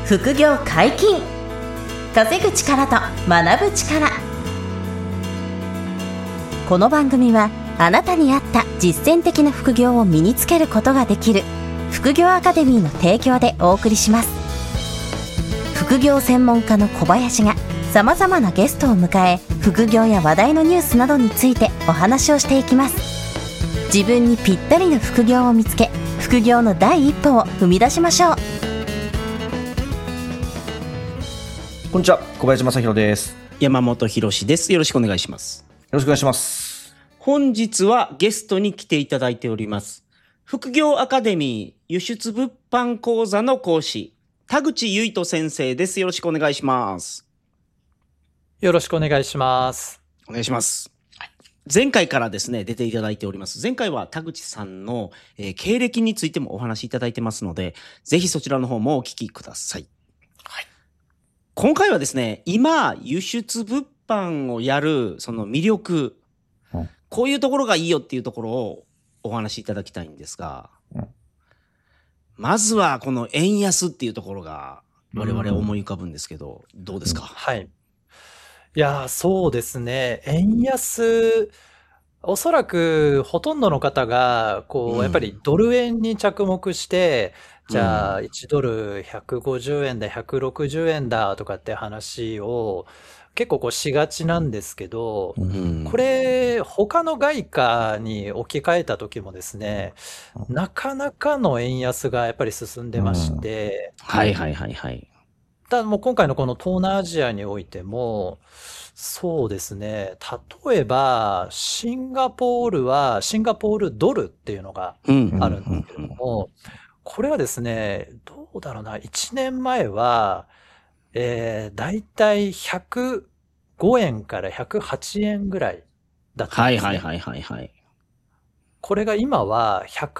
副業解禁、稼ぐ力と学ぶ力。この番組はあなたに合った実践的な副業を身につけることができる副業アカデミーの提供でお送りします。副業専門家の小林がさまざまなゲストを迎え、副業や話題のニュースなどについてお話をしていきます。自分にぴったりの副業を見つけ、副業の第一歩を踏み出しましょう。 こんにちは、小林正弘です。 山本博です。よろしくお願いします。 よろしくお願いします。 本日はゲストに来ていただいております。副業アカデミー輸出物販講座の講師、田口唯斗先生です。よろしくお願いします。 よろしくお願いします。 お願いします。前回からですね、出ていただいております。前回は田口さんの、経歴についてもお話しいただいてますので、ぜひそちらの方もお聞きください。はい。今回はですね、今、輸出物販をやる、その魅力、こういうところがいいよっていうところをお話しいただきたいんですが、まずはこの円安っていうところが我々思い浮かぶんですけど、どうですか？ はい。いや、そうですね。円安、おそらくほとんどの方が、やっぱりドル円に着目して、じゃあ1ドル150円だ、160円だとかって話を結構しがちなんですけど、これ他の外貨に置き換えた時もですね、なかなかの円安がやっぱり進んでまして、 はいはいはいはい。 ただもう今回のこの東南アジアにおいても、そうですね、例えばシンガポールはシンガポールドルっていうのがあるんですけども、これはですね、どうだろうな、1年前は、だいたい105円から108円ぐらいだったんですね。 はいはいはいはいはい。 これが今は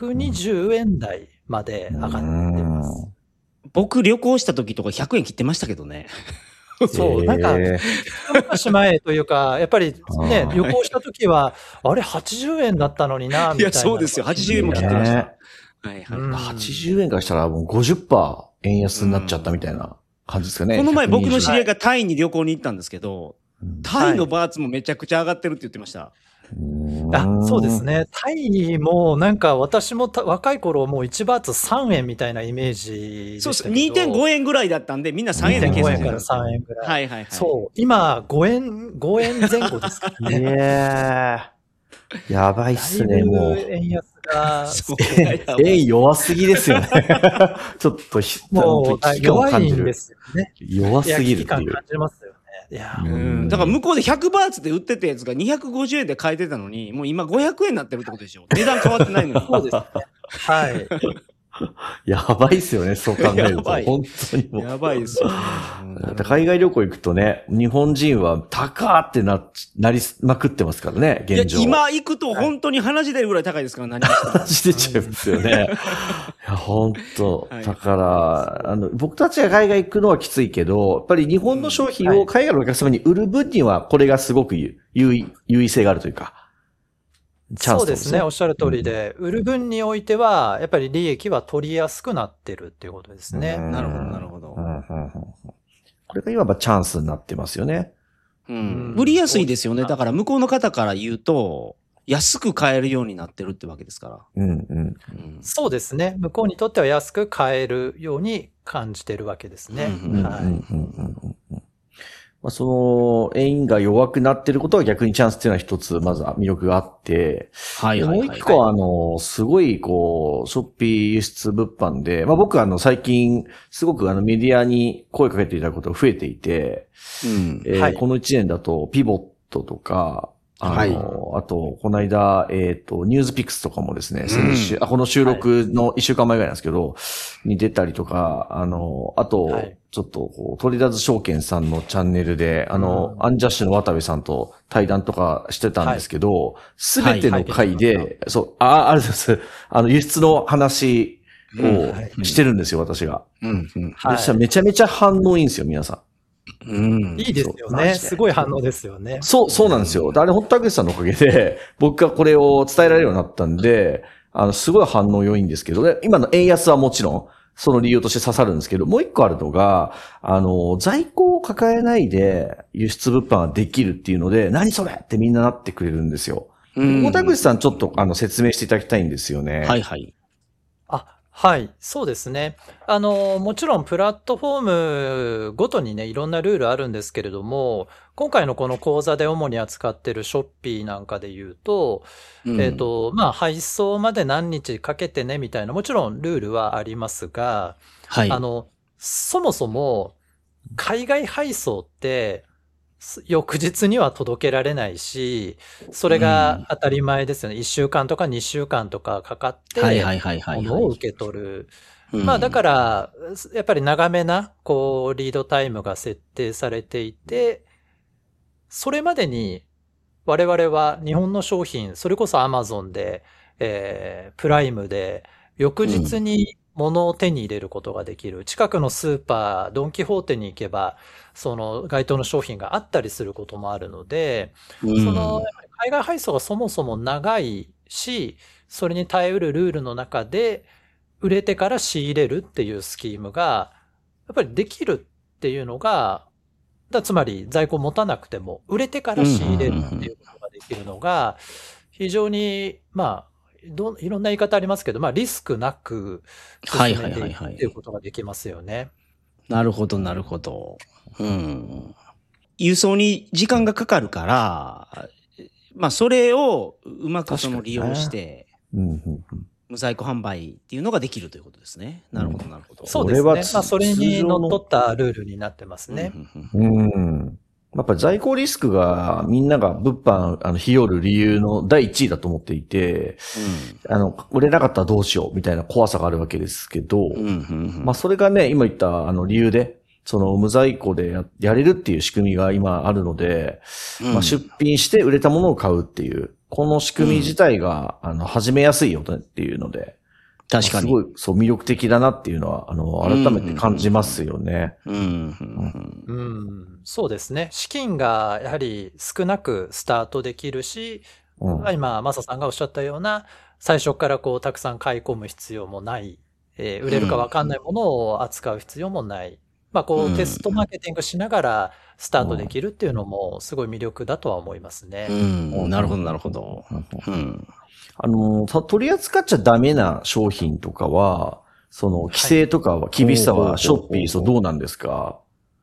120円台まで上がってます。 僕旅行した時とか100円切ってましたけどね。 そう、なんか、昔前というか、やっぱりね、旅行した時は、あれ80円だったのにな、みたいな。 いや、そうですよ。80円も切ってました。 はいはい。80円からしたらもう 50% 円安になっちゃったみたいな感じですかね。 この前僕の知り合いがタイに旅行に行ったんですけど、タイのバーツもめちゃくちゃ上がってるって言ってました。 そうですね。タイもなんか私も若い頃もう1バーツ3円みたいなイメージでしたけど。 そうです。2.5 円ぐらいだったんで、みんな3円で計算してた。 2.5円から3円ぐらい。 はいはいはい。 そう。今5円前後ですからね。 やばいっすね、もう。 円安が。 円弱すぎですよね。ちょっともう弱いんですよね。 弱すぎるっていう。 危機感感じますよね。いや、 だから向こうで100バーツで売ってたやつが250円で買えてたのに、もう今500円になってるってことでしょ。値段変わってないのに。 そうですね。はい。 やばいっすよね、そう考えると。本当にもう。 やばいですよね。 海外旅行行くとね、日本人は高ーってなりまくってますからね、現状。 いや、今行くと本当に鼻血出るぐらい高いですから、何話出ちゃいますよね。いや、本当。だから、僕たちが海外行くのはきついけど、やっぱり日本の商品を海外のお客様に売る分には、これがすごく優位性があるというか。 そうですね。おっしゃる通りで、売る分においては、やっぱり利益は取りやすくなってるっていうことですね。 なるほど、なるほど。 これがいわばチャンスになってますよね。 売りやすいですよね。だから向こうの方から言うと、安く買えるようになってるってわけですから。 そうですね。向こうにとっては安く買えるように感じてるわけですね。 その、円が弱くなってることは逆にチャンスっていうのは一つ、まずは魅力があって、もう一個は、すごい、ショッピー輸出物販で、僕は最近、すごくメディアに声かけていただくことが増えていて、この1年だと、ピボットとか、あと、この間、ニュースピックスとかもですね、この収録の1週間前ぐらいなんですけど、に出たりとか、あと、ちょっと、トレーダーズ証券さんのチャンネルで、アンジャッシュの渡部さんと対談とかしてたんですけど、すべての回で、あれです、輸出の話をしてるんですよ、私が。そしたらめちゃめちゃ反応いいんですよ、皆さん。 いいですよね。すごい反応ですよね。 そうなんですよ。あれ、本当田口さんのおかげで、僕がこれを伝えられるようになったんで、すごい反応良いんですけど、今の円安はもちろん、 その理由として刺さるんですけど、もう一個あるのが、在庫を抱えないで輸出物販ができるっていうので、何それってみんななってくれるんですよ。小田口さんちょっと説明していただきたいんですよね。 はいはい。 はい、そうですね。もちろんプラットフォームごとにね、いろんなルールあるんですけれども、今回のこの講座で主に扱ってるショッピーなんかで言うと、配送まで何日かけてねみたいな、もちろんルールはありますが、はい。そもそも、海外配送って、翌日には届けられないし、それが当たり前ですよね。1週間とか2週間とかかかって、物を受け取る。だから、やっぱり長めな、リードタイムが設定されていて、それまでに、我々は日本の商品、それこそ Amazon で、プライムで、翌日に物を手に入れることができる。近くのスーパー、ドンキホーテに行けば、その該当の商品があったりすることもあるので、海外配送がそもそも長いし、それに耐えうるルールの中で、売れてから仕入れるっていうスキームが、やっぱりできるっていうのが、つまり在庫持たなくても、売れてから仕入れるっていうことができるのが、非常に、いろんな言い方ありますけど、リスクなく進めていくっていうことができますよね。 なるほど、なるほど。輸送に時間がかかるから、それをうまく利用して、無在庫販売っていうのができるということですね。なるほど、なるほど。 そうですね。それにのっとったルールになってますね。 やっぱり在庫リスクがみんなが物販、日和る理由の第一位だと思っていて、売れなかったらどうしようみたいな怖さがあるわけですけど、それがね、今言った理由で、その無在庫でやれるっていう仕組みが今あるので、出品して売れたものを買うっていう、この仕組み自体が、始めやすいよっていうので、 確かに。 すごい、魅力的だなっていうのは、改めて感じますよね。 そうですね。資金がやはり少なくスタートできるし、今、マサさんがおっしゃったような、最初からたくさん買い込む必要もない、売れるかわかんないものを扱う必要もない。テストマーケティングしながらスタートできるっていうのもすごい魅力だとは思いますね。 なるほど、なるほど。 取り扱っちゃダメな商品とかは、規制とかは、厳しさは、ショッピー、どうなんですか？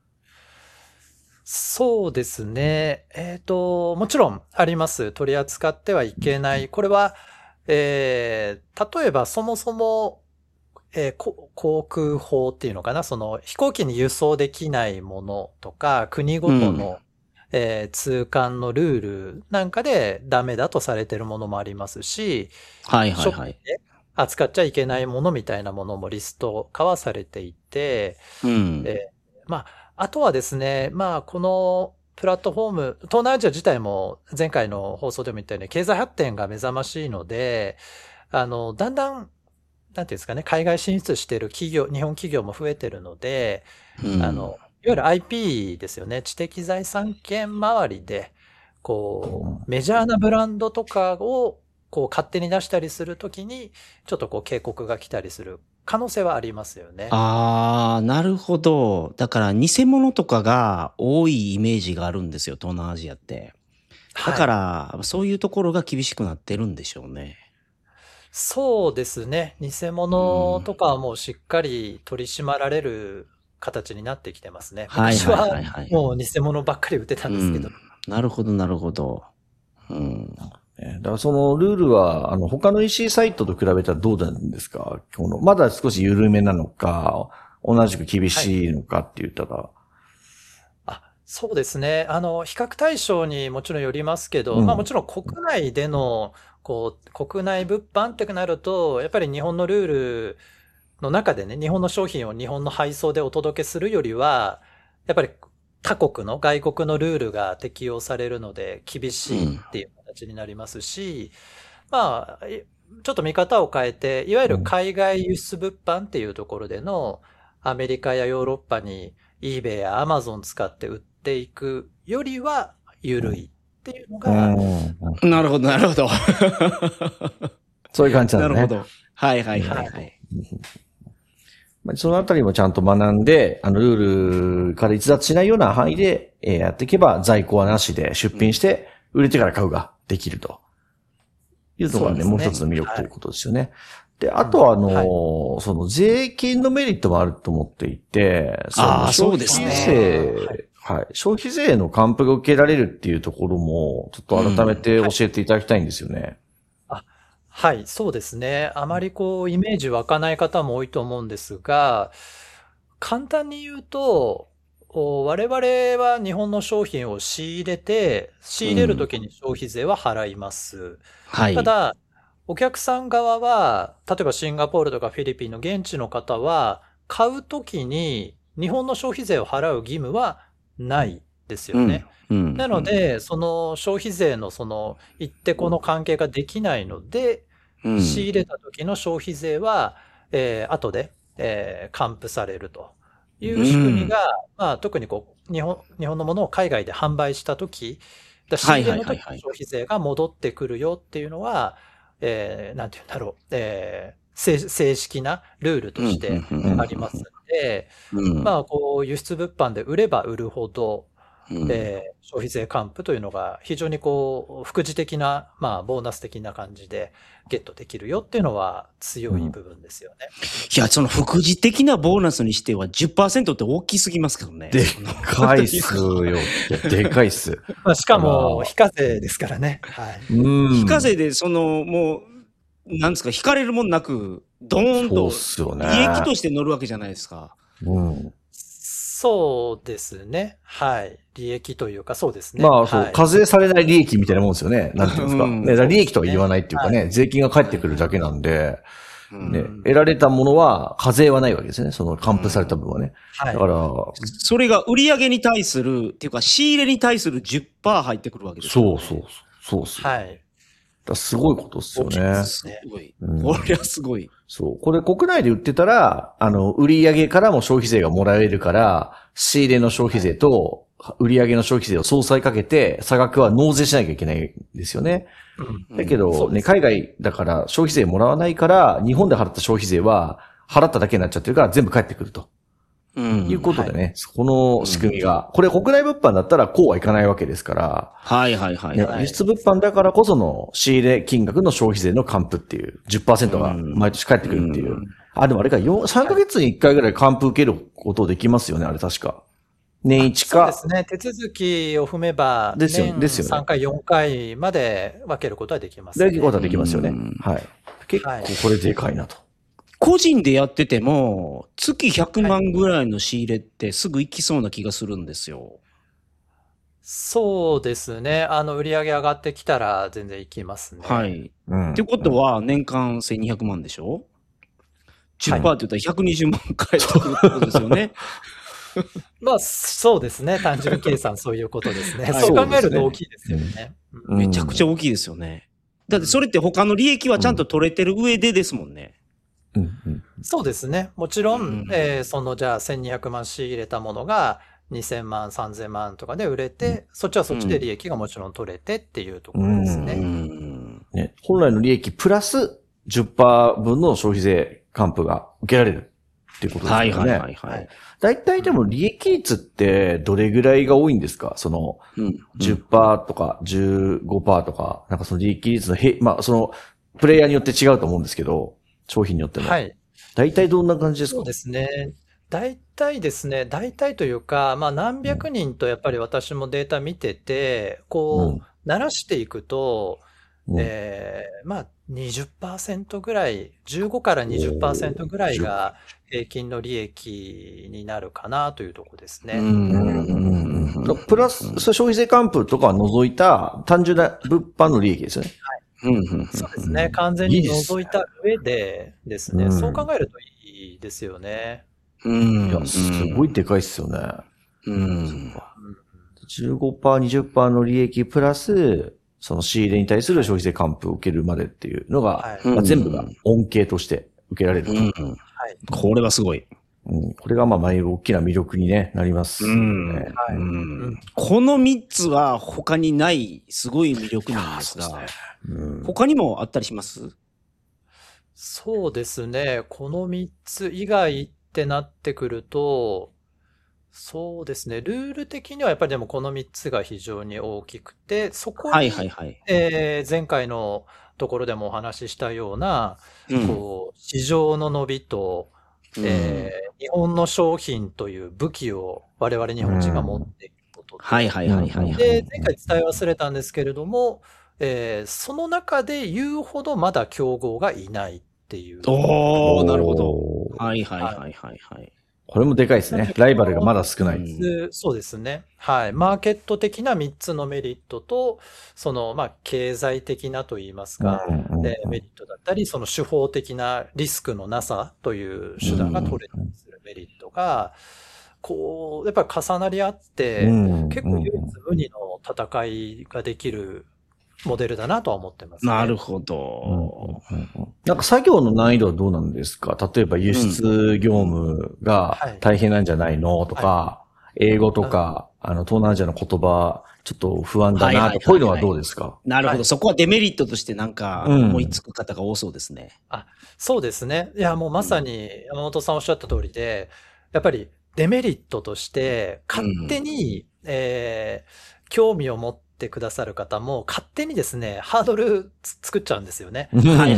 そうですね。もちろんあります。取り扱ってはいけない。これは、例えばそもそも、航空法っていうのかな、飛行機に輸送できないものとか、国ごとの、通関のルールなんかでダメだとされてるものもありますし、ショッピングで扱っちゃいけないものみたいなものもリスト化はされていて、あとはですね、このプラットフォーム、東南アジア自体も前回の放送でも言ったように経済発展が目覚ましいので、だんだん、なんていうんですかね、海外進出している企業、日本企業も増えてるので、いわゆる IP ですよね、知的財産権周りで、メジャーなブランドとかを、勝手に出したりするときに、ちょっと警告が来たりする可能性はありますよね。 なるほど。だから偽物とかが多いイメージがあるんですよ、東南アジアって。だから、そういうところが厳しくなってるんでしょうね。 そうですね。偽物とかはもうしっかり取り締まられる形になってきてますね。昔はもう偽物ばっかり売ってたんですけど。 なるほど、なるほど。 だからそのルールは、他の EC サイトと比べたらどうなんですか？まだ少し緩めなのか、同じく厳しいのかって言ったら。 そうですね。比較対象にもちろんよりますけど、もちろん国内での、国内物販ってなると、やっぱり日本のルールの中でね、日本の商品を日本の配送でお届けするよりは、やっぱり他国の外国のルールが適用されるので厳しいっていう形になりますし、ちょっと見方を変えて、いわゆる海外輸出物販っていうところでのアメリカやヨーロッパに eBay や Amazon 使って売っていくよりは緩いっていうのが。 なるほど、なるほど。 そういう感じなんですね。 なるほど。はいはいはいはい。 そのあたりもちゃんと学んで、ルールから逸脱しないような範囲で、やっていけば在庫はなしで出品して、売れてから買うができると。いうのがね、もう一つの魅力ということですよね。で、あとはその税金のメリットもあると思っていて、 そうですね。はい。消費税の還付が受けられるっていうところも、ちょっと改めて教えていただきたいんですよね。 はい、そうですね。あまりイメージ湧かない方も多いと思うんですが、簡単に言うと、我々は日本の商品を仕入れて、仕入れるときに消費税は払います。 はい。 ただ、お客さん側は、例えばシンガポールとかフィリピンの現地の方は、買うときに日本の消費税を払う義務はないですよね。なので、その消費税の一手この関係ができないので、仕入れた時の消費税は、後で、還付されるという仕組みが、特に日本のものを海外で販売した時、仕入れの時の消費税が戻ってくるよっていうのは、なんていうんだろう、正式なルールとしてありますので、輸出物販で売れば売るほど、消費税還付というのが非常に副次的な、ボーナス的な感じでゲットできるよっていうのは強い部分ですよね。 いや、その副次的なボーナスにしては 10% って大きすぎますけどね。 でかいっすよ。でかいっす。 しかも、非課税ですからね。はい。 非課税で、もう、なんですか、引かれるもんなく、ドーンと、利益として乗るわけじゃないですか。 そうですね。はい。利益というか、そうですね。 課税されない利益みたいなもんですよね。なんていうんですか。利益とは言わないっていうかね、税金が返ってくるだけなんで、得られたものは課税はないわけですね。その還付された分はね。だから、 それが売上に対する、っていうか仕入れに対する 10% 入ってくるわけですよね。 そうっす。 はい。 すごいことっすよね。 すごい。これはすごい。 そう。これ国内で売ってたら、売上からも消費税がもらえるから、仕入れの消費税と売上の消費税を相殺かけて、差額は納税しなきゃいけないんですよね。だけど、ね、海外だから消費税もらわないから、日本で払った消費税は払っただけになっちゃってるから全部返ってくると。いうことでね、この仕組みが、これ国内物販だったらこうはいかないわけですから、輸出物販だからこその仕入れ金額の消費税の還付っていう 10% が毎年返ってくるっていう。でもあれか、3ヶ月に1回ぐらい還付受けることできますよね、あれ確か。年一か。 そうですね。手続きを踏めば、年3回、4回まで分けることはできますね。 できることはできますよね。はい。結構これでかいなと。 個人でやってても、月100万ぐらいの仕入れってすぐ行きそうな気がするんですよ。 そうですね。売り上げ上がってきたら全然行きますね。 はい。ってことは、年間1200万でしょ？ 10% って言ったら120万返ってくるってことですよね。 そうですね。単純計算そういうことですね。そう考えると大きいですよね。 めちゃくちゃ大きいですよね。だってそれって他の利益はちゃんと取れてる上でですもんね。 そうですね。もちろん、じゃあ1200万仕入れたものが2000万、3000万とかで売れて、そっちはそっちで利益がもちろん取れてっていうところですね。 本来の利益プラス 10% 分の消費税還付が受けられるっていうことですよね。大体でも利益率ってどれぐらいが多いんですか？10% とか 15% とか、なんかその利益率のそのプレイヤーによって違うと思うんですけど、商品によっても。はい。大体どんな感じですか？ そうですね。大体というか、何百人とやっぱり私もデータ見てて、慣らしていくと、20% ぐらい、15から 20% ぐらいが平均の利益になるかなというところですね。 プラス、消費税還付とかは除いた単純な物販の利益ですよね。 そうですね。完全に除いた上でですね。そう考えるといいですよね。 いや、すごいでかいっすよね。15%、20% の利益プラス、その仕入れに対する消費税還付を受けるまでっていうのが、全部が恩恵として受けられる。 これはすごい。 これが大きな魅力になります、ね。 この3つは他にないすごい魅力なんですが、他にもあったりします？ そうですね。この3つ以外っってなってくると、そうですね。ルール的にはやっぱりでもこの3つが非常に大きくて、そこに、前回のところでもお話ししたような、市場の伸びと、日本の商品という武器を我々日本人が持っていることで、で、前回伝え忘れたんですけれども、その中で言うほどまだ競合がいないっていう。 なるほど。 これもでかいですね。ライバルがまだ少ない。 そうですね。はい。マーケット的な3つのメリットと、経済的なといいますか、メリットだったり、その手法的なリスクのなさという手段が取れたりするメリットが、やっぱり重なり合って、結構唯一無二の戦いができるモデルだなとは思ってますね。 なるほど。 なんか作業の難易度はどうなんですか？例えば輸出業務が大変なんじゃないのとか、英語とか、東南アジアの言葉、ちょっと不安だなとか、こういうのはどうですか？ なるほど。そこはデメリットとしてなんか思いつく方が多そうですね。 そうですね。いや、もうまさに山本さんおっしゃった通りで、やっぱりデメリットとして、勝手に、興味を持ってくださる方も勝手にですね、ハードル作っちゃうんですよね。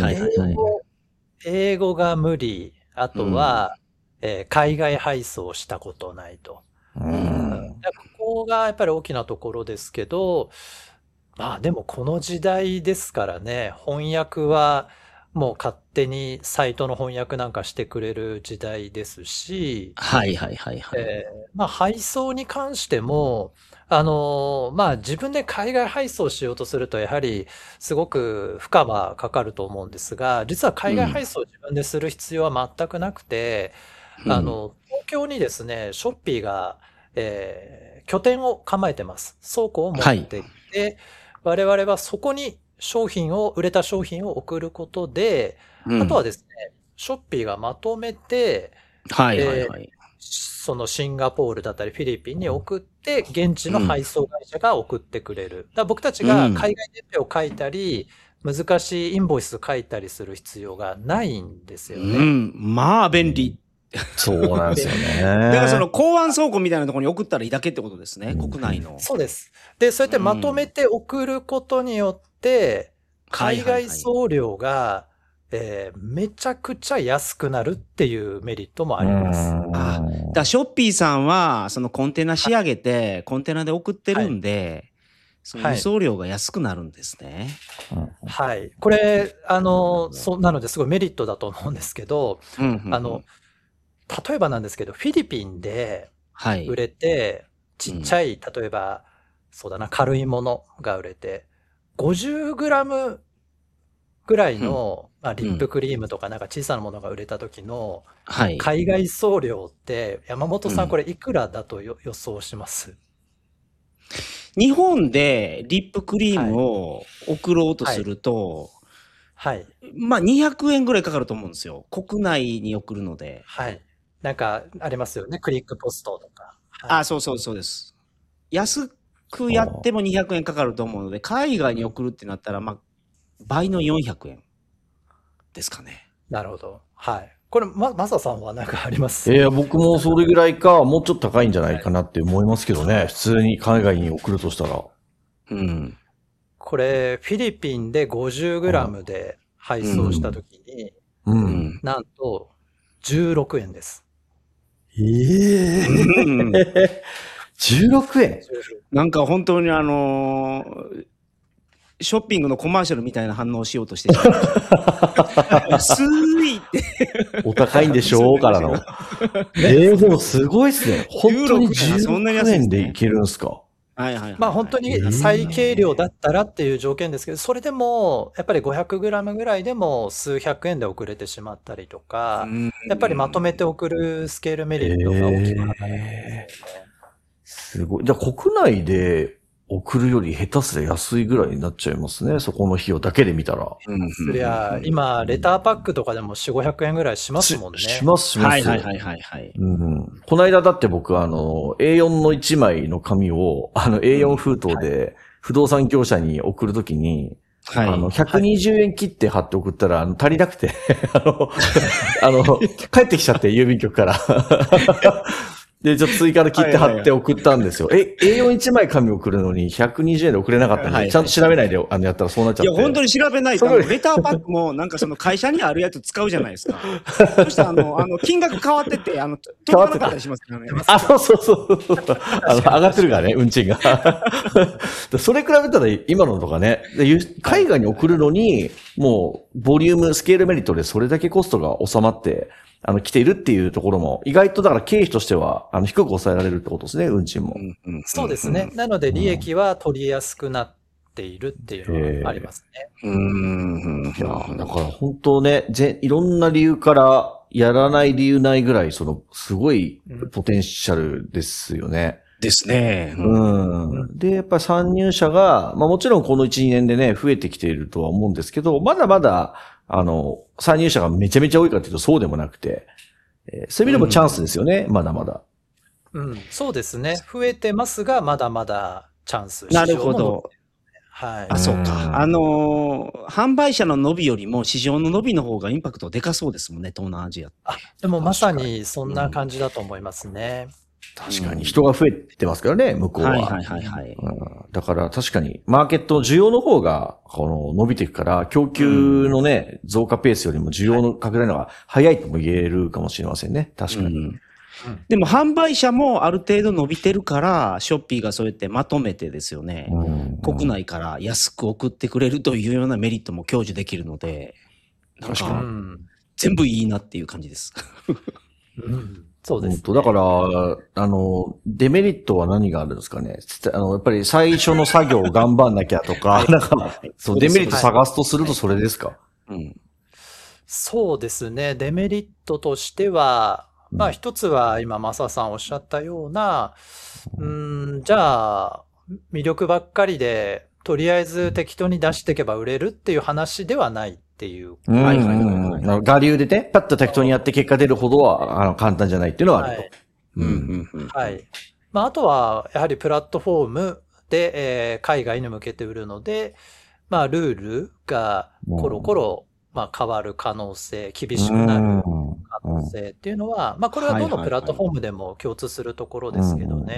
英語が無理。あとは、海外配送したことないと。ここがやっぱり大きなところですけど、でもこの時代ですからね、翻訳はもう勝手にサイトの翻訳なんかしてくれる時代ですし、配送に関しても、自分で海外配送しようとすると、やはりすごく負荷はかかると思うんですが、実は海外配送を自分でする必要は全くなくて、東京にですね、ショッピーが、拠点を構えてます。倉庫を持っていて、我々はそこに売れた商品を送ることで、あとはですね、ショッピーがまとめて、そのシンガポールだったりフィリピンに送って、現地の配送会社が送ってくれる。だから僕たちが海外伝票を書いたり、難しいインボイス書いたりする必要がないんですよね。 便利。 そうなんですよね。 だからその港湾倉庫みたいなところに送ったらいいだけってことですね、国内の。 そうです。で、そうやってまとめて送ることによって、海外送料が、めちゃくちゃ安くなるっていうメリットもあります。 だショッピーさんは、そのコンテナ仕上げて、コンテナで送ってるんで、その輸送料が安くなるんですね。 はい。これ、なのですごいメリットだと思うんですけど、例えばなんですけど、フィリピンで売れて、ちっちゃい、例えば、そうだな、軽いものが売れて、50グラムぐらいの、リップクリームとかなんか小さなものが売れた時の、海外送料って、山本さんこれいくらだと予想します？ 日本でリップクリームを送ろうとすると、200円ぐらいかかると思うんですよ。国内に送るので。 なんかありますよね。クリックポストとか。 そうです。安くやっても200円かかると思うので、海外に送るってなったら、倍の400円ですかね。 なるほど。これ、マサさんは何かあります？ 僕もそれぐらいか、もうちょっと高いんじゃないかなって思いますけどね。普通に海外に送るとしたら。 これ、フィリピンで50グラムで配送したときに、なんと16円です。 16円なんか本当にショッピングのコマーシャルみたいな反応をしようとしてしまう。安いって。 お高いんでしょうからの。でもすごいっすね。本当に16円でいけるんすか？ 本当に最軽量だったらっていう条件ですけど、それでも、やっぱり500グラムぐらいでも数百円で送れてしまったりとか、やっぱりまとめて送るスケールメリットが大きくなったりですね。 すごい。じゃあ国内で送るより下手すりゃ安いぐらいになっちゃいますね。そこの費用だけで見たら。 そりゃ、今、レターパックとかでも4、500円ぐらいしますもんね。 します。この間だって僕A4 の1枚の紙を、A4 封筒で不動産業者に送るときに、 120円切って貼って送ったら、足りなくて、帰ってきちゃって、郵便局から。で、ちょっと追加の切って貼って送ったんですよ。A41 枚紙送るのに120円で送れなかったんで、ちゃんと調べないで、やったらそうなっちゃって。 いや、本当に調べないと、レターパックも、なんかその会社にあるやつ使うじゃないですか。そしたら、金額変わってて、変わってたりしますからね。 そう。上がってるからね、運賃が。それ比べたら、今のとかね、海外に送るのに、もう、ボリューム、スケールメリットでそれだけコストが収まって、来ているっていうところも、意外とだから経費としては、低く抑えられるってことですね、運賃も。 そうですね。なので、利益は取りやすくなっているっていうのはありますね。 いや、だから本当ね、いろんな理由から、やらない理由ないぐらい、すごいポテンシャルですよね。 ですね。 で、やっぱり参入者が、もちろんこの1、2年でね、増えてきているとは思うんですけど、まだまだ、参入者がめちゃめちゃ多いかというとそうでもなくて、そういう意味でもチャンスですよね、まだまだ。 そうですね。増えてますが、まだまだチャンス。 なるほど。 はい。 そうか。販売者の伸びよりも市場の伸びの方がインパクトでかそうですもんね、東南アジアって。 でもまさにそんな感じだと思いますね。 確かに人が増えてますからね、向こうは。 はい。 だから確かに、マーケットの需要の方が、伸びていくから、供給のね、増加ペースよりも需要の拡大の方が早いとも言えるかもしれませんね。確かに。 でも販売者もある程度伸びてるから、ショッピーがそうやってまとめてですよね。国内から安く送ってくれるというようなメリットも享受できるので、なんか、全部いいなっていう感じです。 そうです、ね。 だから、デメリットは何があるんですかね。やっぱり最初の作業を頑張んなきゃとか、デメリット探すとするとそれですか？ そうですね。デメリットとしては、一つは今、マサさんおっしゃったような、じゃあ、魅力ばっかりで、とりあえず適当に出していけば売れるっていう話ではないっていう。 我流でね、パッと適当にやって結果出るほどは、簡単じゃないっていうのはあると。 はい。あとは、やはりプラットフォームで、海外に向けて売るので、ルールがコロコロ、変わる可能性、厳しくなる可能性っていうのは、これはどのプラットフォームでも共通するところですけどね。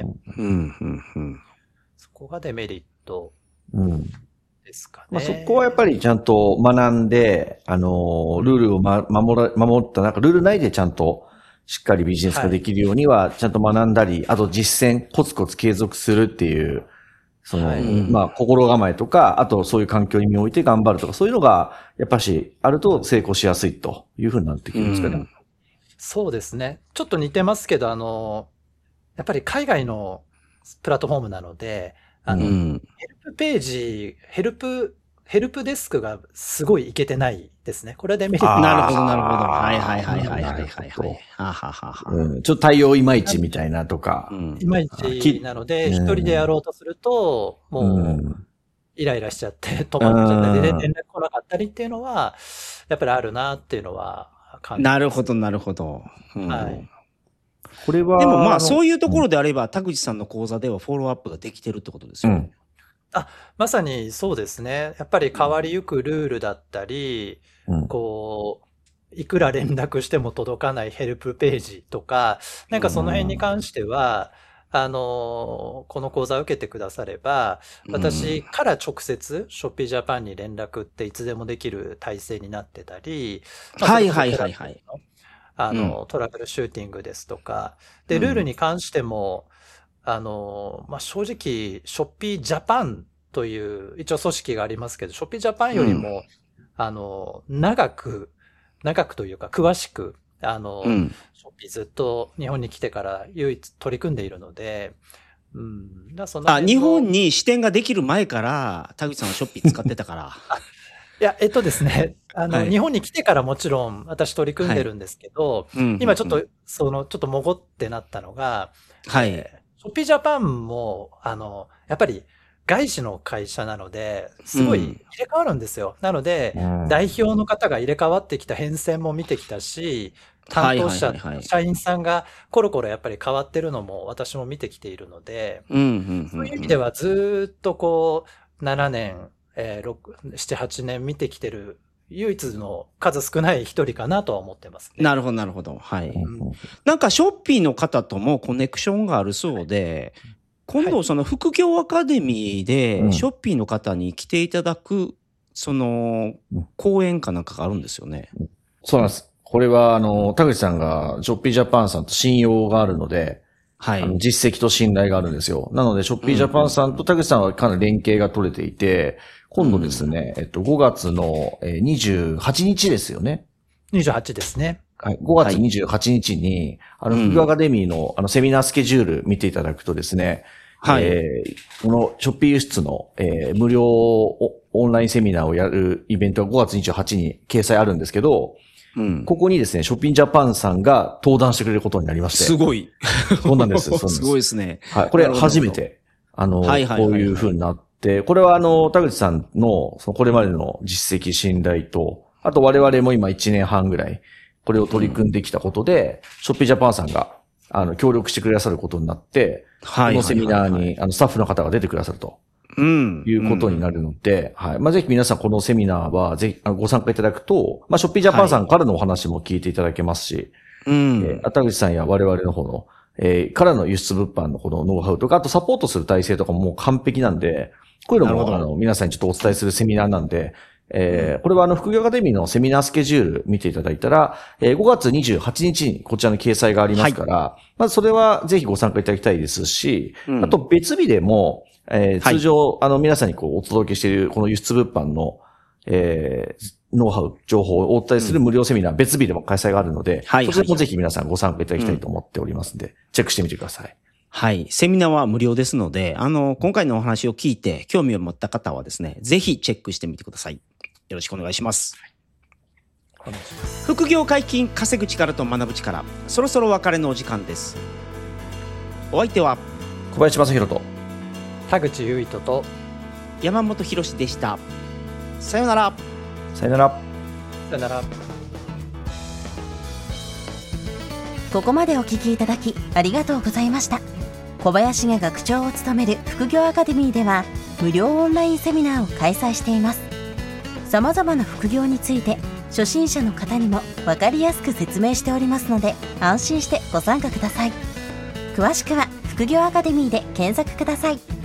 そこがデメリットですかね。 そこはやっぱりちゃんと学んで、ルールを守った、なんかルール内でちゃんとしっかりビジネスができるようには、ちゃんと学んだり、あと実践、コツコツ継続するっていう、心構えとか、あとそういう環境に身を置いて頑張るとか、そういうのが、やっぱし、あると成功しやすいというふうになってくるんですかね。 そうですね。ちょっと似てますけど、やっぱり海外のプラットフォームなので、ヘルプページ、ヘルプデスクがすごいいけてないですね。これはデメリット。 なるほど。はい。 ちょっと対応いまいちみたいなとか。 いまいちなので、一人でやろうとすると、もう、イライラしちゃって、止まっちゃったり、連絡来なかったりっていうのは、やっぱりあるなっていうのは感じます。 なるほど。 はい。 これは。 でもそういうところであれば、田口さんの講座ではフォローアップができてるってことですよね。 まさにそうですね。やっぱり変わりゆくルールだったり、いくら連絡しても届かないヘルプページとか、なんかその辺に関しては、この講座を受けてくだされば、私から直接、ショッピージャパンに連絡っていつでもできる体制になってたり、トラブルシューティングですとか、で、ルールに関しても、正直、ショッピージャパンという一応組織がありますけど、ショッピージャパンよりも、長くというか、詳しく、ショッピーずっと日本に来てから唯一取り組んでいるので、 日本に支店ができる前から、田口さんはショッピー使ってたから。 いや、ですね、日本に来てからもちろん私取り組んでるんですけど、今ちょっと、ちょっともごってなったのが、ショッピージャパンも、やっぱり外資の会社なので、すごい入れ替わるんですよ。なので、代表の方が入れ替わってきた変遷も見てきたし、担当者、社員さんがコロコロやっぱり変わってるのも私も見てきているので、そういう意味ではずっと7年、 7、8年見てきてる唯一の数少ない一人かなとは思ってますね。 なるほど、なるほど。はい。なんかショッピーの方ともコネクションがあるそうで、今度その副業アカデミーでショッピーの方に来ていただく、その、講演かなんかがあるんですよね。 そうなんです。これは、田口さんがショッピージャパンさんと信用があるので、はい。実績と信頼があるんですよ。なので、ショッピージャパンさんと田口さんはかなり連携が取れていて、今度ですね、5月の28日ですよね。 28ですね。 はい。5月28日に、副業アカデミーのセミナースケジュール見ていただくとですね、はい。このショッピー輸出の、無料オンラインセミナーをやるイベントが5月28日に掲載あるんですけど、ここにですね、ショッピンジャパンさんが登壇してくれることになりまして。 すごい。 そうなんです。 すごいですね。 はい。これ初めて、こういう風になって、これは田口さんの、これまでの実績、信頼と、あと我々も今1年半ぐらい、これを取り組んできたことで、ショッピージャパンさんが、協力してくださることになって、このセミナーに、スタッフの方が出てくださると。いうことになるので、はい。ぜひ皆さんこのセミナーはぜひご参加いただくと、ショッピージャパンさんからのお話も聞いていただけますし、田口さんや我々の方の、からの輸出物販のこのノウハウとか、あとサポートする体制とかももう完璧なんで、こういうのも皆さんにちょっとお伝えするセミナーなんで、これは副業アカデミーのセミナースケジュール見ていただいたら、5月28日にこちらの掲載がありますから、まずそれはぜひご参加いただきたいですし、あと別日でも、通常、皆さんにお届けしているこの輸出物販の、ノウハウ、情報をお伝えする無料セミナー、別日でも開催があるので、そちらもぜひ皆さんご参加いただきたいと思っておりますので、チェックしてみてください。 はい。セミナーは無料ですので、今回のお話を聞いて興味を持った方はですね、ぜひチェックしてみてください。よろしくお願いします。副業解禁、稼ぐ力と学ぶ力、そろそろお別れのお時間です。お相手は小林正弘と田口優斗と山本博史でした。さよなら。 さよなら。 さよなら。 ここまでお聞きいただきありがとうございました。小林が学長を務める副業アカデミーでは無料オンラインセミナーを開催しています。さまざまな副業について初心者の方にも分かりやすく説明しておりますので、安心してご参加ください。詳しくは副業アカデミーで検索ください。